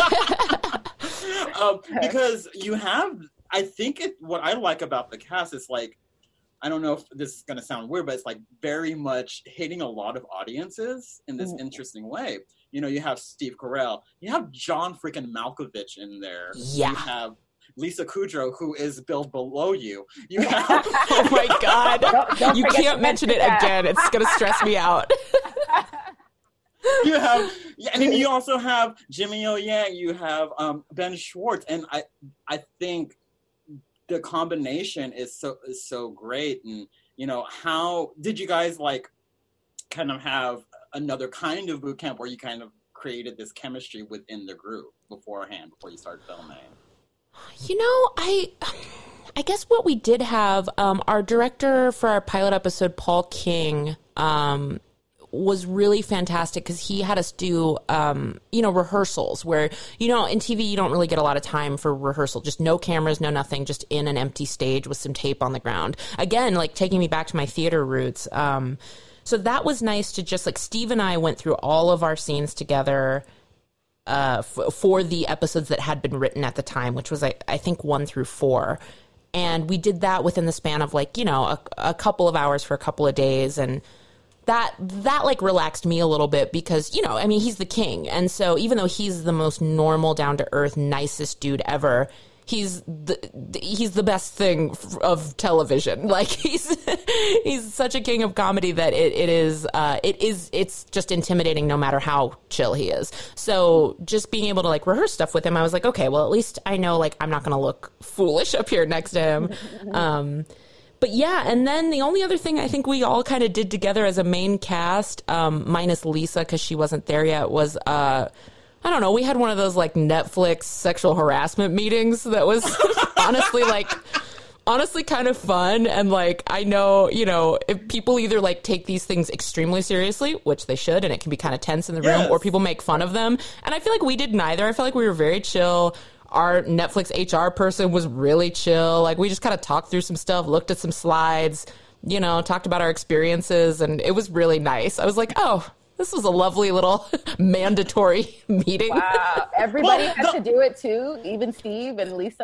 Because you have. I think what I like about the cast is like, I don't know if this is going to sound weird, but it's like very much hitting a lot of audiences in this interesting way. You have Steve Carell, you have John freaking Malkovich in there. Yeah. You have Lisa Kudrow, who is billed below you. You have oh my God. You can't mention it again. It's going to stress me out. You have, and then you also have Jimmy O. Yang, you have Ben Schwartz, and I think the combination is so great. And how did you guys like kind of have another kind of boot camp where you kind of created this chemistry within the group before you started filming? I guess what we did have, our director for our pilot episode, Paul King, was really fantastic because he had us do, rehearsals where, in TV, you don't really get a lot of time for rehearsal, just no cameras, no nothing, just in an empty stage with some tape on the ground. Again, like taking me back to my theater roots. So that was nice to just like Steve and I went through all of our scenes together for the episodes that had been written at the time, which was, I think, 1 through 4. And we did that within the span of like, a couple of hours for a couple of days. And that like relaxed me a little bit because, he's the king. And so even though he's the most normal, down to earth, nicest dude ever, he's the best thing of television. Like he's such a king of comedy that it's just intimidating no matter how chill he is. So just being able to like rehearse stuff with him, I was like, okay, well at least I know like I'm not going to look foolish up here next to him. But yeah, and then the only other thing I think we all kind of did together as a main cast, minus Lisa because she wasn't there yet, was I don't know, we had one of those like Netflix sexual harassment meetings that was honestly kind of fun. And like, I know, if people either like take these things extremely seriously, which they should, and it can be kind of tense in the room, or people make fun of them. And I feel like we did neither. I feel like we were very chill. Our Netflix HR person was really chill. Like we just kind of talked through some stuff, looked at some slides, talked about our experiences, and it was really nice. I was like, oh, this was a lovely little mandatory meeting. Wow. Everybody had to do it too, even Steve and Lisa.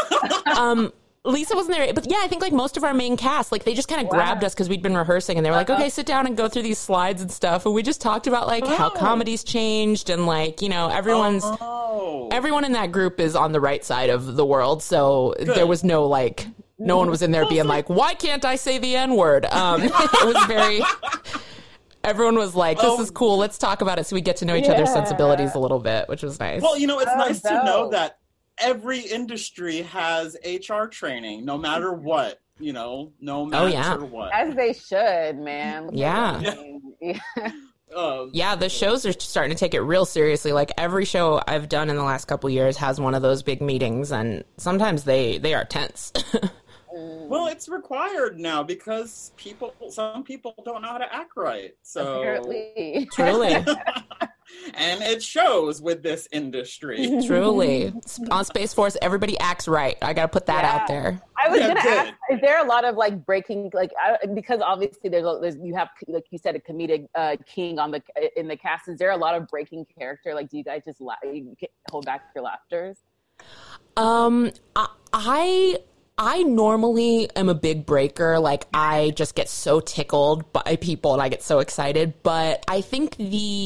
Lisa wasn't there, but yeah, I think like most of our main cast, like they just kind of grabbed us because we'd been rehearsing and they were like, okay, sit down and go through these slides and stuff. And we just talked about like how comedy's changed and like, everyone in that group is on the right side of the world. So there was no like, no one was in there being like, why can't I say the N-word? It was very... Everyone was like, this is cool. Let's talk about it so we get to know each other's sensibilities a little bit, which was nice. Well, it's nice to know that every industry has HR training, no matter what, no matter what. As they should, man. Yeah. Yeah, the shows are starting to take it real seriously. Like every show I've done in the last couple of years has one of those big meetings, and sometimes they are tense. Well, it's required now because some people don't know how to act right. So apparently. Truly. And it shows with this industry. Truly. On Space Force, everybody acts right. I got to put that out there. I was going to ask, is there a lot of like breaking, like, because obviously there's you have, like you said, a comedic king in the cast. Is there a lot of breaking character? Like, do you guys just hold back your laughters? I normally am a big breaker. Like, I just get so tickled by people and I get so excited. But I think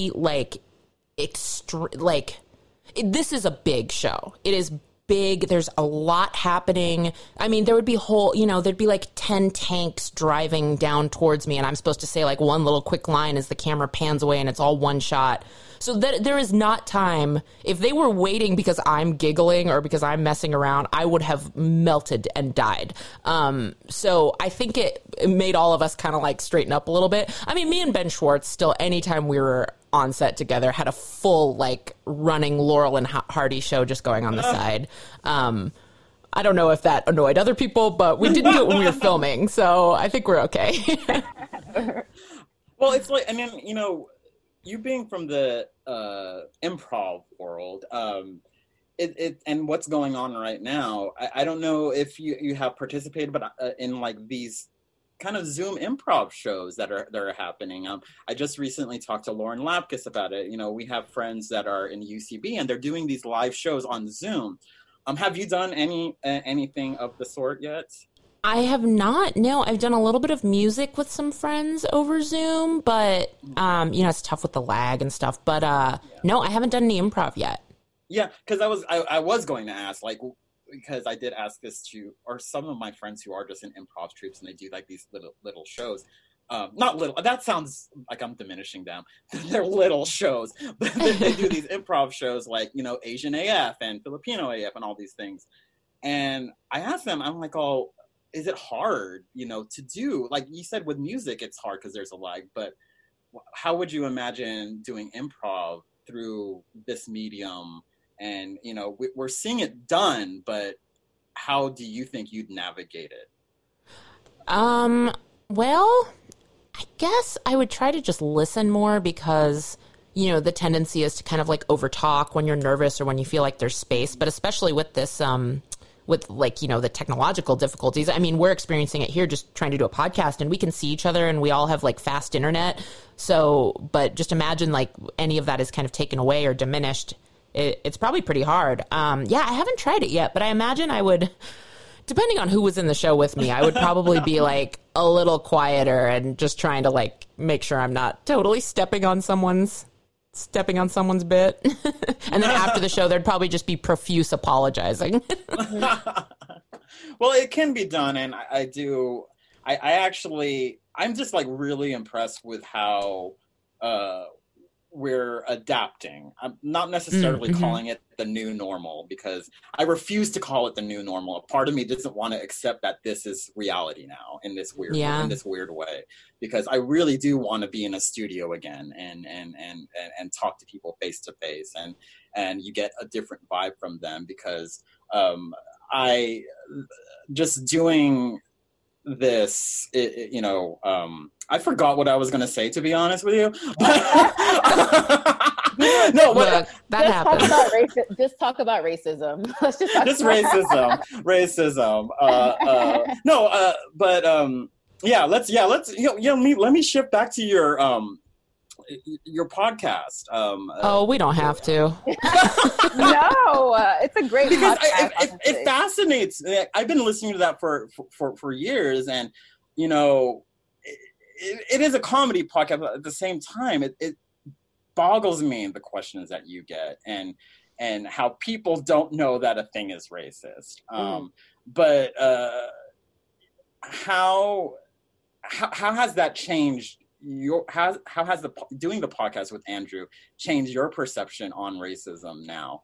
this is a big show. It is big. There's a lot happening. I mean, there would be there'd be like 10 tanks driving down towards me. And I'm supposed to say like one little quick line as the camera pans away and it's all one shot. So that there is not time. If they were waiting because I'm giggling or because I'm messing around, I would have melted and died. So I think it made all of us kind of like straighten up a little bit. I mean, me and Ben Schwartz still, anytime we were on set together, had a full like running Laurel and Hardy show just going on the side. I don't know if that annoyed other people, but we didn't do it when we were filming. So I think we're okay. Well, it's like, I mean, you being from the improv world, and what's going on right now, I don't know if you have participated, but in like these kind of Zoom improv shows that are happening. I just recently talked to Lauren Lapkus about it. We have friends that are in UCB and they're doing these live shows on Zoom. Have you done anything of the sort yet? I have not. No, I've done a little bit of music with some friends over Zoom, but it's tough with the lag and stuff. But no, I haven't done any improv yet. Yeah, because I was going to ask, like, because I did ask this to some of my friends who are just in improv troupes and they do like these little shows. Not little. That sounds like I'm diminishing them. They're little shows, but they do these improv shows like Asian AF and Filipino AF and all these things. And I asked them, I'm like, oh, is it hard, to do? Like you said, with music, it's hard because there's a lag. But how would you imagine doing improv through this medium? And, we're seeing it done, but how do you think you'd navigate it? Well, I guess I would try to just listen more because, you know, the tendency is to kind of like overtalk when you're nervous or when you feel like there's space. But especially with this, with like, you know, the technological difficulties. I mean, we're experiencing it here just trying to do a podcast and we can see each other and we all have like fast internet. So, but just imagine like any of that is kind of taken away or diminished. It's probably pretty hard. Yeah, I haven't tried it yet, but I imagine I would, depending on who was in the show with me, I would probably be like a little quieter and just trying to like make sure I'm not totally stepping on someone's bit. And then after the show, there'd probably just be profuse apologizing. Well, it can be done. And I'm just like really impressed with how we're adapting. I'm not necessarily calling it the new normal because I refuse to call it the new normal. A part of me doesn't want to accept that this is reality now in this weird way, because I really do want to be in a studio again and talk to people face to face and you get a different vibe from them because I just doing this, I forgot what I was going to say, to be honest with you. No, look, that happens. Just talk about racism. Let's just racism. Let me shift back to your podcast. We don't have to. No, it's a great because podcast. It fascinates. I've been listening to that for years, and you know, it is a comedy podcast, but at the same time, it boggles me the questions that you get and how people don't know that a thing is racist. But how has that changed? How has doing the podcast with Andrew changed your perception on racism now?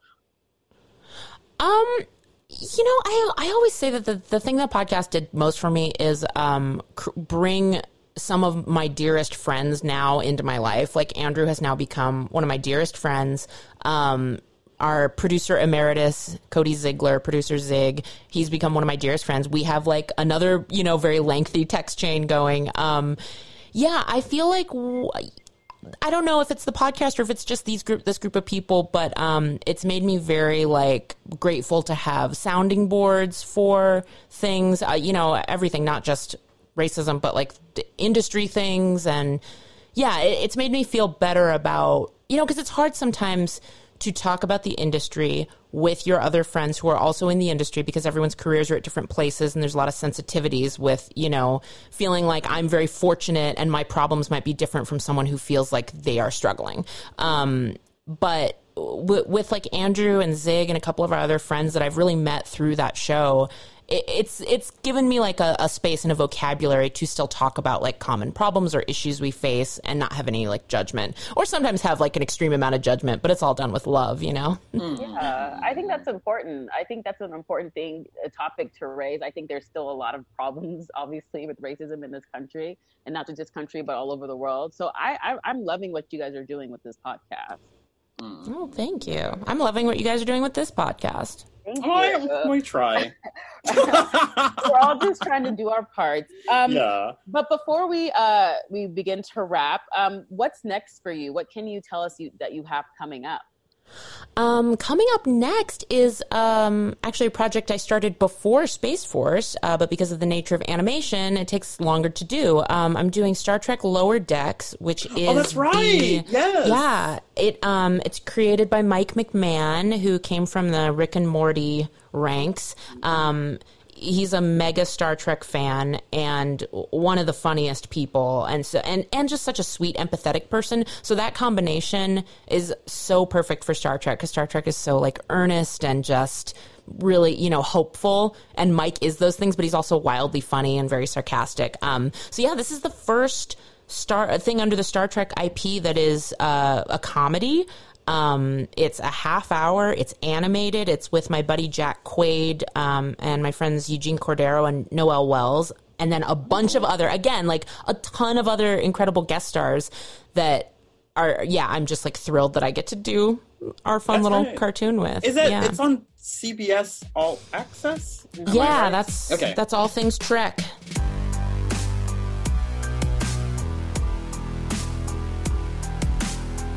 You know, I always say that the thing that podcast did most for me is bring some of my dearest friends now into my life. Like Andrew has now become one of my dearest friends. Our producer emeritus, Cody Ziegler, producer Zig, he's become one of my dearest friends. We have like another, you know, very lengthy text chain going. Yeah, I feel like I don't know if it's the podcast or if it's just this group of people, but it's made me very like grateful to have sounding boards for things, you know, everything, not just racism, but like industry things. And yeah, it's made me feel better about, you know, because it's hard sometimes to talk about the industry with your other friends who are also in the industry because everyone's careers are at different places and there's a lot of sensitivities with, you know, feeling like I'm very fortunate and my problems might be different from someone who feels like they are struggling. But with like Andrew and Zig and a couple of our other friends that I've really met through that show, it's given me like a space and a vocabulary to still talk about like common problems or issues we face and not have any like judgment, or sometimes have like an extreme amount of judgment, but it's all done with love, you know? Yeah, I think that's important. I think that's an important thing, a topic to raise. I think there's still a lot of problems, obviously, with racism in this country, and not just this country, but all over the world. So I'm loving what you guys are doing with this podcast. Oh, thank you. I'm loving what you guys are doing with this podcast. Thank you. We try. We're all just trying to do our parts. Yeah. But before we begin to wrap, what's next for you? What can you tell us that you have coming up? Coming up next is actually a project I started before Space Force, but because of the nature of animation, it takes longer to do. I'm doing Star Trek Lower Decks, which is that's right. Yes. Yeah. It's created by Mike McMahon, who came from the Rick and Morty ranks. He's a mega Star Trek fan and one of the funniest people, and just such a sweet, empathetic person. So that combination is so perfect for Star Trek, because Star Trek is so like earnest and just really, you know, hopeful. And Mike is those things, but he's also wildly funny and very sarcastic. So yeah, this is the first thing under the Star Trek IP that is a comedy. It's a half hour. It's animated. It's with my buddy Jack Quaid, and my friends Eugene Cordero and Noel Wells, and then a bunch of other, again, like a ton of other incredible guest stars that are, yeah, I'm just like thrilled that I get to do our fun little cartoon with. Is it? Yeah. It's on CBS All Access? Yeah, that's all things Trek.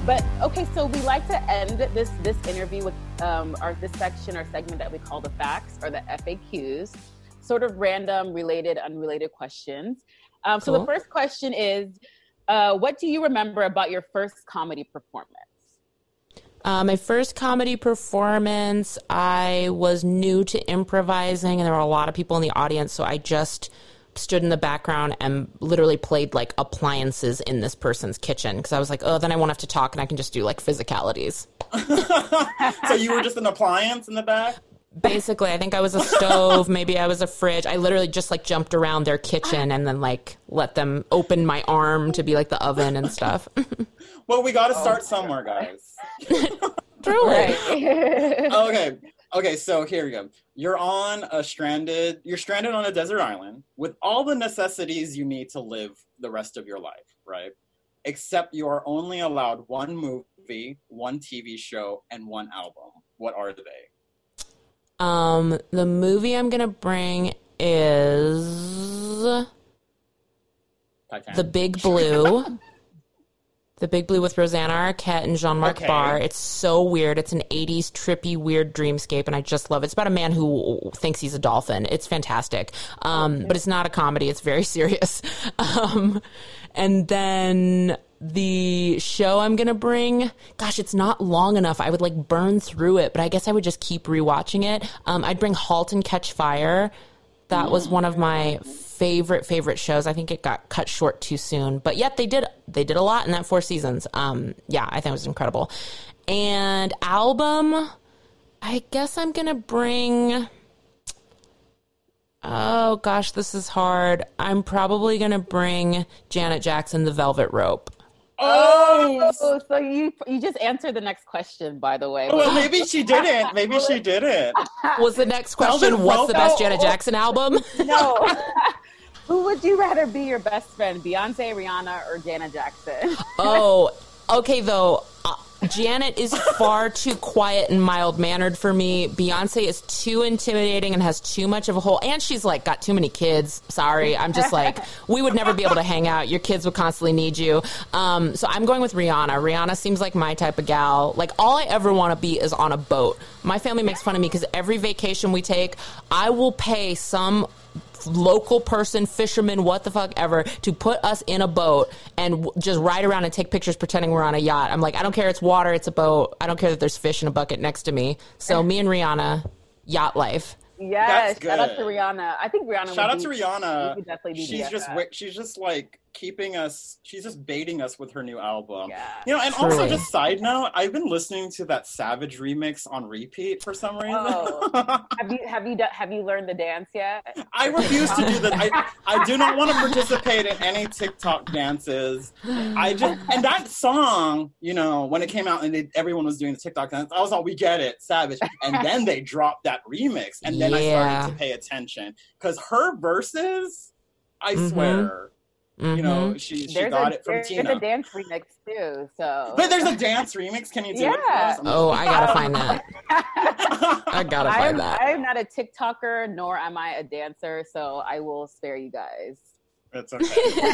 But okay, so we like to end this interview with this section or segment that we call the facts or the FAQs, sort of random, related, unrelated questions. So the first question is, what do you remember about your first comedy performance? My first comedy performance, I was new to improvising, and there were a lot of people in the audience, so I just stood in the background and literally played like appliances in this person's kitchen because I was like, oh, then I won't have to talk and I can just do like physicalities. So you were just an appliance in the back? Basically, I think I was a stove. Maybe I was a fridge. I literally just like jumped around their kitchen and then like let them open my arm to be like the oven and stuff. Well, we got to start somewhere, guys. Truly. Okay, so here we go. You're stranded on a desert island with all the necessities you need to live the rest of your life, right? Except you are only allowed one movie, one TV show, and one album. What are they? The movie I'm going to bring is Titanic. The Big Blue. The Big Blue with Rosanna Arquette and Jean-Marc Barr. It's so weird. It's an 80s trippy, weird dreamscape, and I just love it. It's about a man who thinks he's a dolphin. It's fantastic. But it's not a comedy. It's very serious. And then the show I'm going to bring, gosh, it's not long enough. I would like burn through it, but I guess I would just keep rewatching it. I'd bring ¡Halt and Catch Fire. That was one of my favorite shows. I think it got cut short too soon, but yet they did a lot in that 4 seasons. Yeah, I think it was incredible. And album, I guess I'm gonna bring. Oh gosh, this is hard. I'm probably gonna bring Janet Jackson, The Velvet Rope. Oh, so you just answered the next question, by the way. Well, maybe she didn't. Maybe she didn't. Was the next question, what's the best Janet Jackson album? No. Who would you rather be your best friend, Beyonce, Rihanna, or Janet Jackson? Oh, okay, though. Janet is far too quiet and mild-mannered for me. Beyonce is too intimidating and has too much of a whole... And she's, like, got too many kids. Sorry. I'm just like, we would never be able to hang out. Your kids would constantly need you. So I'm going with Rihanna. Rihanna seems like my type of gal. Like, all I ever want to be is on a boat. My family makes fun of me because every vacation we take, I will pay some local person, fisherman, what the fuck ever, to put us in a boat and just ride around and take pictures pretending we're on a yacht. I'm like, I don't care, it's water, it's a boat. I don't care that there's fish in a bucket next to me. So me and Rihanna, yacht life. Yes, shout out to Rihanna. I think Rihanna. Shout out to Rihanna. Definitely she's just like keeping us. She's just baiting us with her new album. Yeah. You know, and Truly. also just side note, I've been listening to that Savage remix on repeat for some reason. Oh. Have you learned the dance yet? I refuse to do that. I do not want to participate in any TikTok dances. And that song, you know, when it came out and everyone was doing the TikTok dance, I was like, we get it, Savage. And then they dropped that remix, and then I started to pay attention because her verses, I swear. You know, she got it from Tina. There's a dance remix too, so. But there's a dance remix. Can you do it for us? Oh, I gotta find that. I gotta find that. I am not a TikToker, nor am I a dancer, so I will spare you guys. That's okay.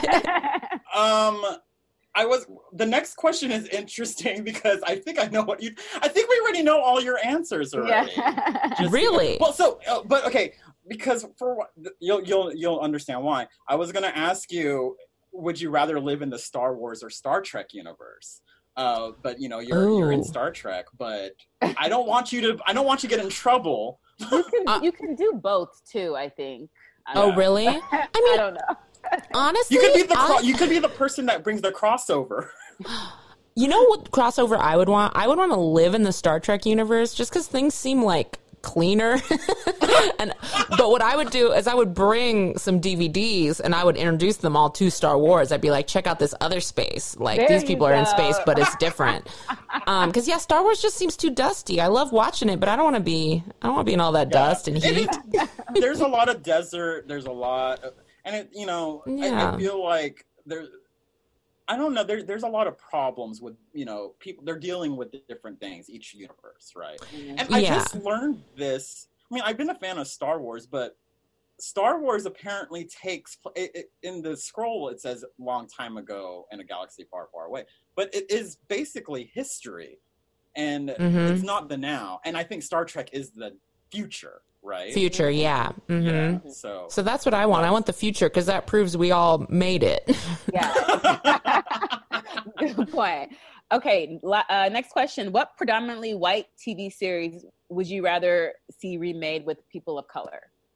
The next question is interesting because I think I know I think we already know all your answers already. Yeah. Really? Well, so, but okay. Because you'll understand why. I was going to ask you, would you rather live in the Star Wars or Star Trek universe? But you know, you're in Star Trek, but I don't want you to get in trouble. You can do both too, I think. Really? I mean, I don't know. Honestly, you could be the person that brings the crossover. You know what crossover I would want? I would want to live in the Star Trek universe just because things seem like cleaner. But what I would do is I would bring some DVDs and I would introduce them all to Star Wars. I'd be like, check out this other space. Like, these people are in space, but it's different. Because Star Wars just seems too dusty. I love watching it, but I don't want to be in all that dust and heat. There's a lot of desert. There's a lot of, and it, you know, I feel like I don't know. There's a lot of problems with, you know, people. They're dealing with different things, each universe, right? And I just learned this. I mean, I've been a fan of Star Wars, but Star Wars apparently takes in the scroll. It says long time ago in a galaxy far, far away, but it is basically history, and it's not the now. And I think Star Trek is the future, right? Future, yeah. Yeah. So that's what I want. I want the future because that proves we all made it. Yeah. Good point. Okay, next question. What predominantly white TV series would you rather see remade with people of color?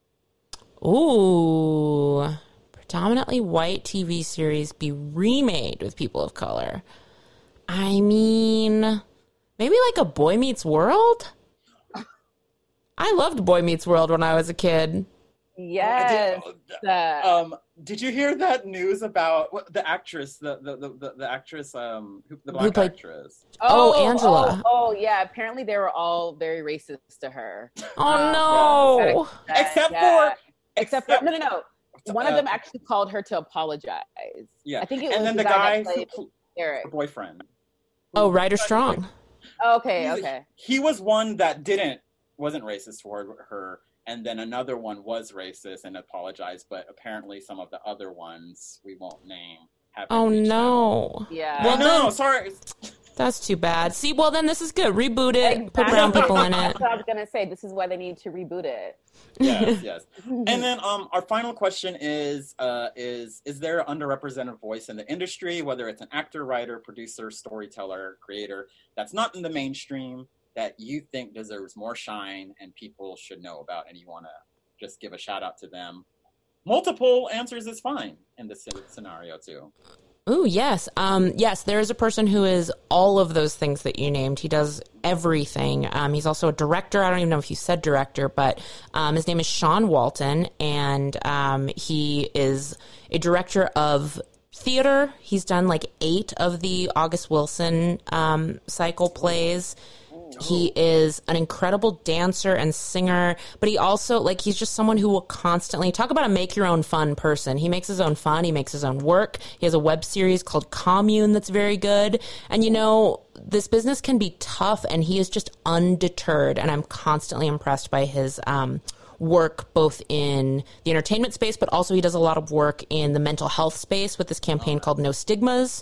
Ooh, predominantly white TV series be remade with people of color. I mean, maybe like a Boy Meets World? I loved Boy Meets World when I was a kid. Yes. Did you hear that news about the actress, the actress, the black actress? Angela. Oh, yeah. Apparently they were all very racist to her. Oh, no. Except for no. One of them actually called her to apologize. Yeah. I think it and was then the guy who Eric. her boyfriend. Oh, Ryder Strong. Okay. He was one that wasn't racist toward her, and then another one was racist and apologized, but apparently some of the other ones we won't name haven't. Oh no. Out. Yeah. Well, no, sorry. That's too bad. See, well then this is good. Reboot it. Exactly. Put brown people in it. That's what I was gonna say. This is why they need to reboot it. Yes. And then our final question is there an underrepresented voice in the industry, whether it's an actor, writer, producer, storyteller, creator, that's not in the mainstream, that you think deserves more shine and people should know about, and you want to just give a shout out to them? Multiple answers is fine in this scenario too. Oh, yes. Yes, there is a person who is all of those things that you named. He does everything. He's also a director. I don't even know if you said director, but his name is Sean Walton, and he is a director of theater. He's done like 8 of the August Wilson cycle plays. He is an incredible dancer and singer, but he also, he's just someone who will constantly talk about a make your own fun person. He makes his own fun. He makes his own work. He has a web series called Commune that's very good. And, this business can be tough, and he is just undeterred. And I'm constantly impressed by his work both in the entertainment space, but also he does a lot of work in the mental health space with this campaign called No Stigmas.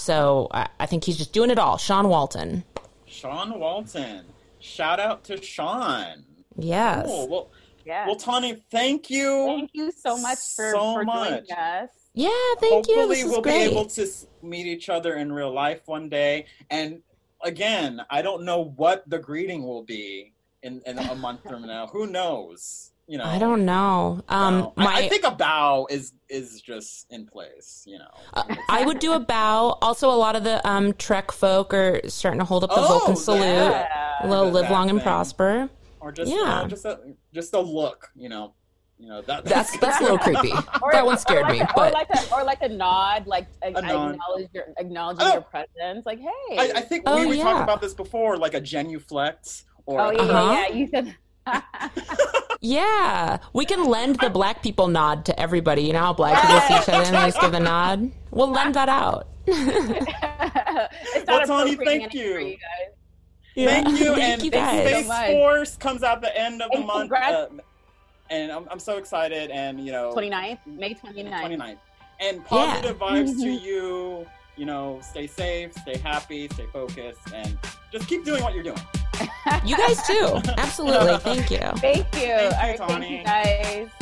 So I think he's just doing it all. Sean Walton. Sean Walton. Shout out to Sean. Yes. Cool. Well, Tawny, thank you. Thank you so much for joining us. Yeah, thank you. Hopefully we'll be able to meet each other in real life one day. And again, I don't know what the greeting will be in a month from now. Who knows? I don't know. I think a bow is just in place. I would do a bow. Also, a lot of the Trek folk are starting to hold up the Vulcan salute. Yeah. Live long and prosper. Or just just a look. That's a little creepy. That one scared me. But or like a nod, acknowledging your presence. Like, hey. I think we talked about this before, like a genuflect. Or you said. Yeah, we can lend the black people nod to everybody. You know how black people see each other and they just give the nod? We'll lend that out. Well, Tawny, thank you. Yeah. Thank you. Thank you guys. Space Force comes out the end of the month. And I'm so excited. And, 29th, May 29th. And positive vibes to you. Stay safe, stay happy, stay focused, and just keep doing what you're doing. You guys too. Absolutely. Thank you. Thank you. Thank you, Tawny. Thank you guys.